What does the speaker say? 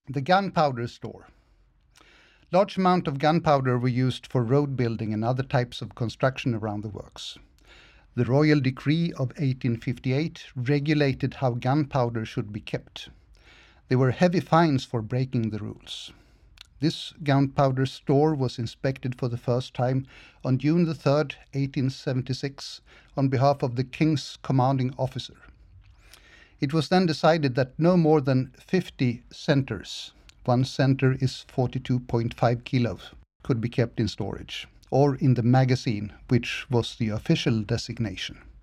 The gunpowder store. Large amount of gunpowder were used for road building and other types of construction around the works. The Royal Decree of 1858 regulated how gunpowder should be kept. There were heavy fines for breaking the rules. This gunpowder store was inspected for the first time on June 3rd, 1876, on behalf of the King's commanding officer. It was then decided that no more than 50 centers, one center is 42.5 kilos, could be kept in storage, or in the magazine, which was the official designation.